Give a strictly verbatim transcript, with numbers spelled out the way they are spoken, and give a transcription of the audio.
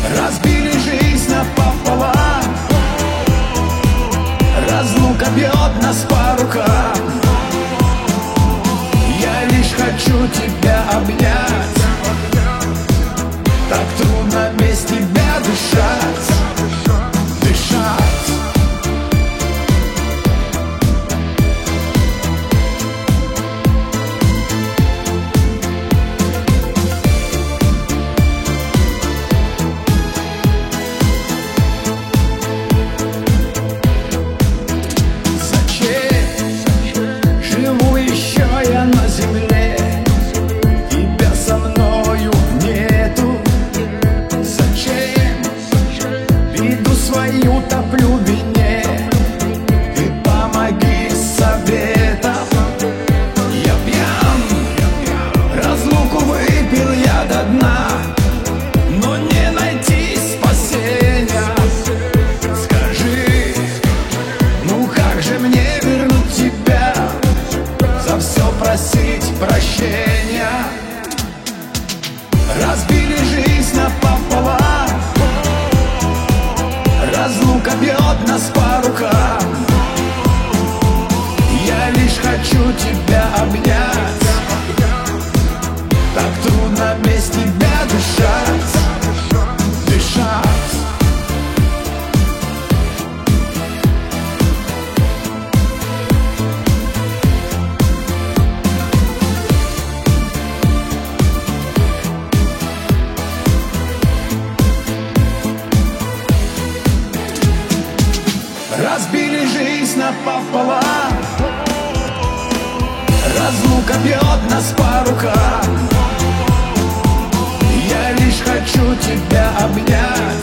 Разбили жизнь напополам, разлука бьет нас по рукам. Я лишь хочу тебя обнять, так трудно без тебя дышать, дышать. Утоплю в вине, ты помоги советом. Я пьян, разлуку выпил я до дна, но не найти спасения. Скажи, ну как же мне вернуть тебя, за все просить прощения? Разбили жизнь напополам, разлука бьет нас по рукам. Я лишь хочу тебя обнять, так трудно без тебя дышать, дышать. Разбили жизнь напополам, разлука бьет нас по рукам. Я лишь хочу тебя обнять,